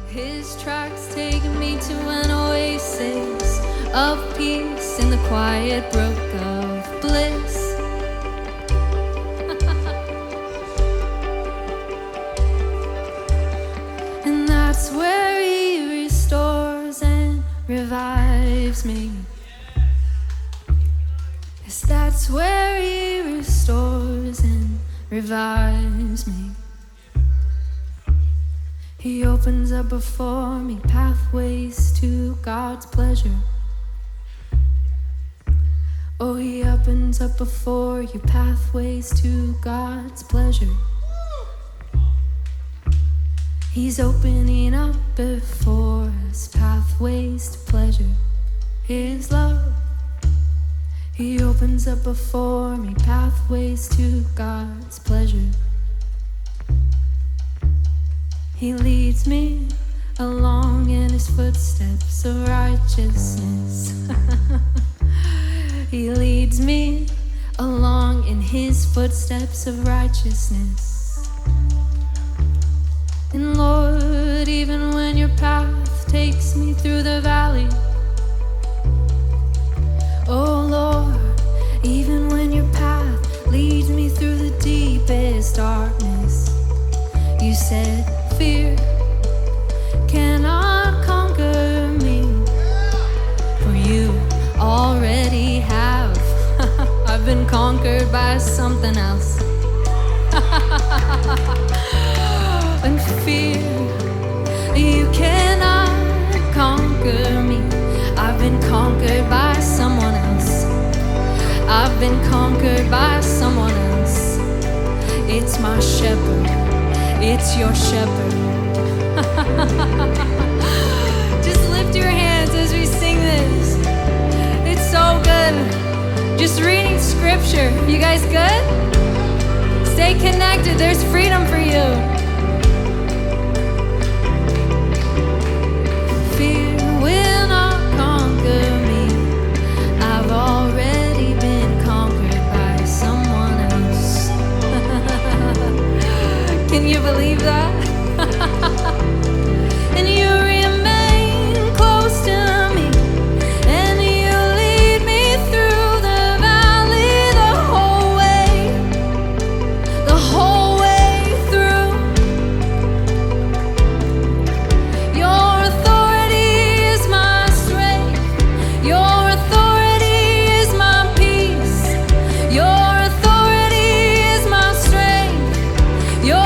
His tracks take me to an oasis of peace in the quiet brook of bliss. And that's where he restores and revives me. Yes, that's where he restores and revives me. He opens up before me pathways to God's pleasure. Oh, he opens up before you pathways to God's pleasure. He's opening up before us pathways to pleasure. His love. He opens up before me pathways to God's pleasure. He leads me along in his footsteps of righteousness. He leads me along in his footsteps of righteousness. And Lord, even when your path takes me through the valley, oh Lord, even when your path leads me through the deepest darkness, you said, fear cannot conquer me, for you already have. I've been conquered by something else. And fear, you cannot conquer me. I've been conquered by someone else. I've been conquered by someone else. It's my shepherd. It's your shepherd. Just lift your hands as we sing this. It's so good. Just reading scripture. You guys good? Stay connected. There's freedom for you. Fear will not conquer me. I've already been conquered by someone else. Can you believe that? And you remain close to me, and you lead me through the valley the whole way through. Your authority is my strength. Your authority is my peace. Your authority is my strength. Your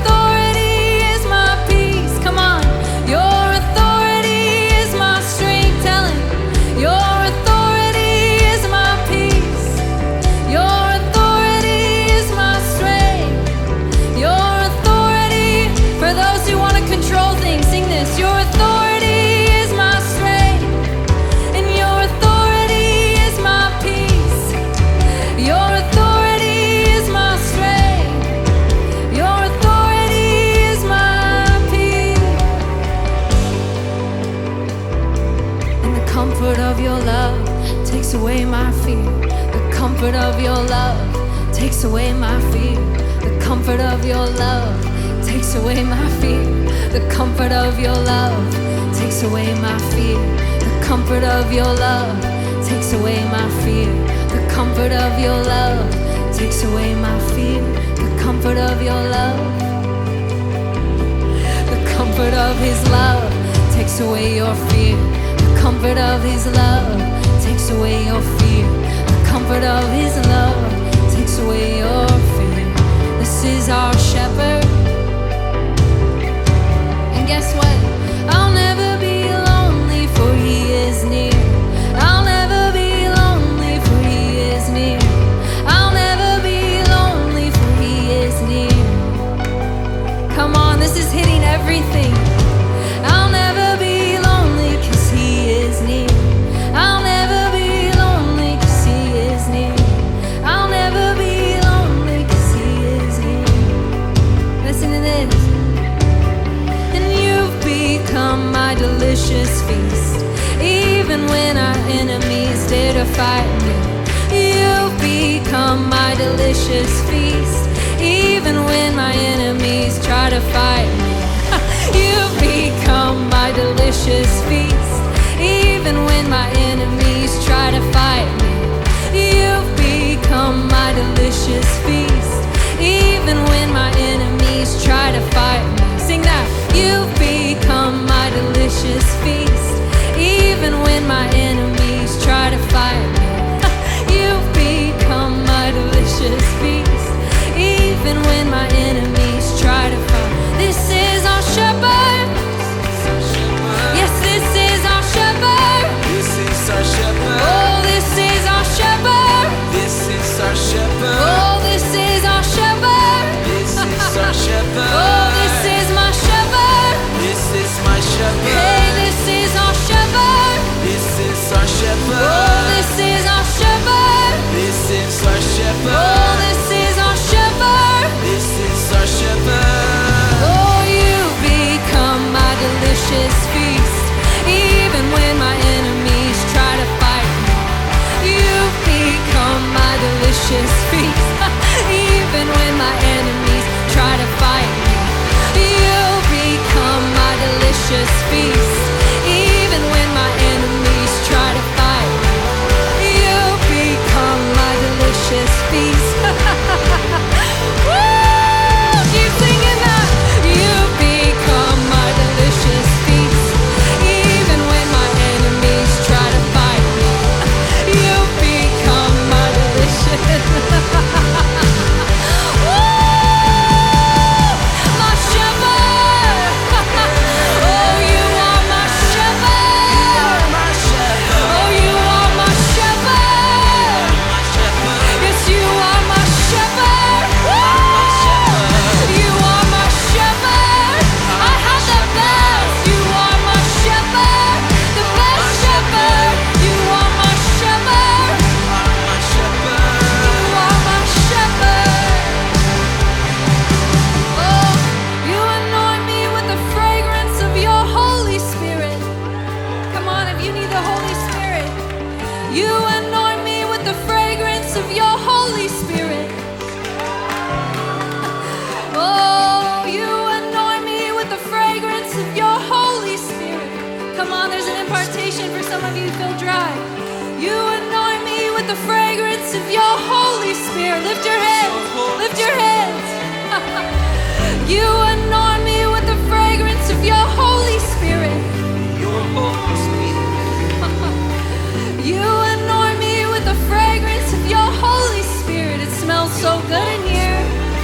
away my fear. The comfort of your love takes away my fear. The comfort of your love takes away my fear. The comfort of your love takes away my fear. The comfort of your love takes away my fear. The comfort of your love takes away my fear. The comfort of your love. The comfort of his love takes away your fear. The comfort of his love takes away your fear. The comfort of his love takes away your fear. This is our shepherd. And guess what? I'll never be lonely, for he is near. I'll never be lonely, for he is near. I'll never be lonely, for he is near. Come on, this is hitting everything. I'll never be lonely, 'cause he is near. I'll never be lonely, 'cause he is near. I'll never be lonely, 'cause he is near. Listen to this. And you've become my delicious feast. Even when our enemies dare to fight me, you've become my delicious feast. Even when my enemies try to fight me, you've become Oh, this is our shepherd. This is our Oh, shepherd. this is our shepherd. This is our shepherd. Oh, you become my delicious feast. Even when my enemies try to fight me, you become my delicious feast. Even when my enemies try to fight me, you become my delicious feast. Even when my enemies try to fight me, you become my delicious feast. Woo! Keep singing that. You become my delicious feast. Even when my enemies try to fight me, you become my delicious. Woo! My shepherd. Oh, you are my shepherd. My shepherd. Oh, you are my shepherd. My shepherd. Yes, you are my shepherd. My shepherd. You are my shepherd. I have the best. You are my shepherd. The best shepherd. You are my shepherd. My shepherd. You are my shepherd. Oh, you anoint me with the fragrance of your Holy Spirit. Come on, if you need the Holy Spirit, you anoint me with the fragrance of your Holy Spirit. Oh, you anoint me with the fragrance of your Holy Spirit. Come on, there's an impartation for some of you who feel dry. You anoint me with the fragrance of your Holy Spirit. Lift your hands. Lift your hands. You anoint me with the fragrance of your Holy Spirit. Your Holy Spirit. You anoint me with the fragrance of your Holy Spirit. It smells so good in here.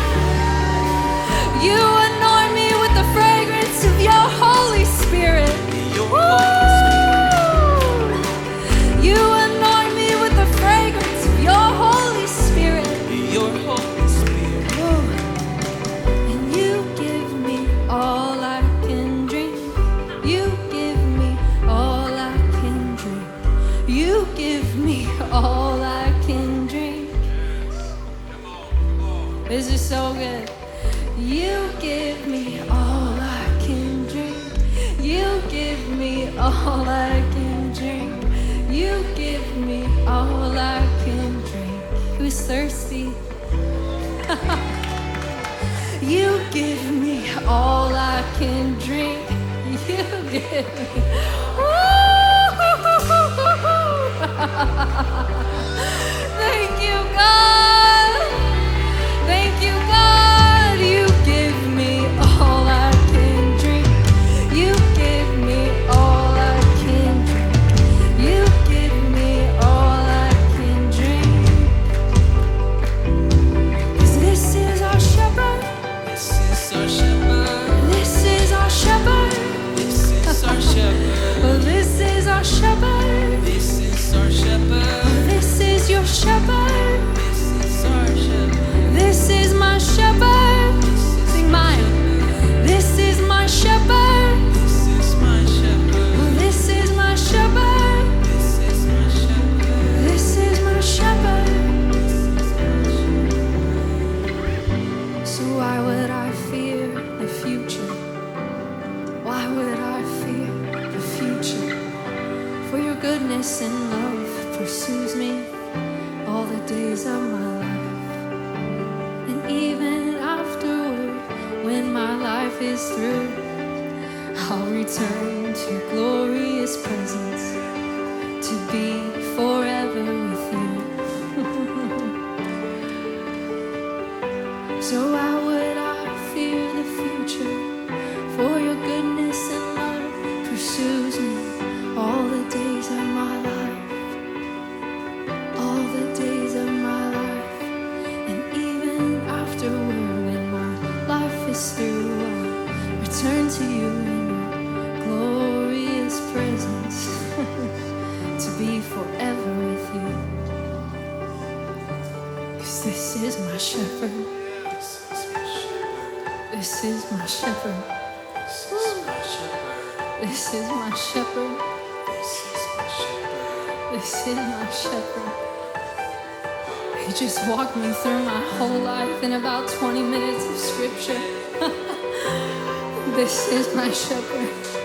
You anoint me with the fragrance of your Holy Spirit. Your Woo! Holy Spirit. You anoint me with the fragrance of your Holy Spirit. Your Holy Spirit. Woo. And you give me all I can drink. You give me all I can drink. You give me all I can drink. This is so good. You give me all I can drink. You give me all I can drink. You give me all I can drink. Who's thirsty? You give me all I can drink. You give me. Thank you, God. Thank you, God. You give me all I can drink. You give me all I can drink. You give me all I can drink. 'Cause this is our shepherd. This is our shepherd. This is our shepherd. This is our shepherd. Oh, this is our shepherd. This is our shepherd. This is your shepherd. This is our shepherd. This is my shepherd. Sing mine. This is my shepherd. This is my shepherd. Oh, this is my shepherd. This is my shepherd. This is my shepherd. So why would I fear the future? Why would I fear the future? For your goodness and love pursues me all the days of my life. And even afterward, when my life is through, I'll return to your glorious presence to be forever with you. So why would I fear the future? For your goodness and love pursues me all the days of my life. All the days of my life. And even afterward, when my life is through, I'll return to you in your glorious presence to be forever with you. 'Cause this is my shepherd. This is my shepherd. This is my shepherd. This is my shepherd. This is my shepherd. This is my shepherd. He just walked me through my whole life in about 20 minutes of scripture. This is my shepherd.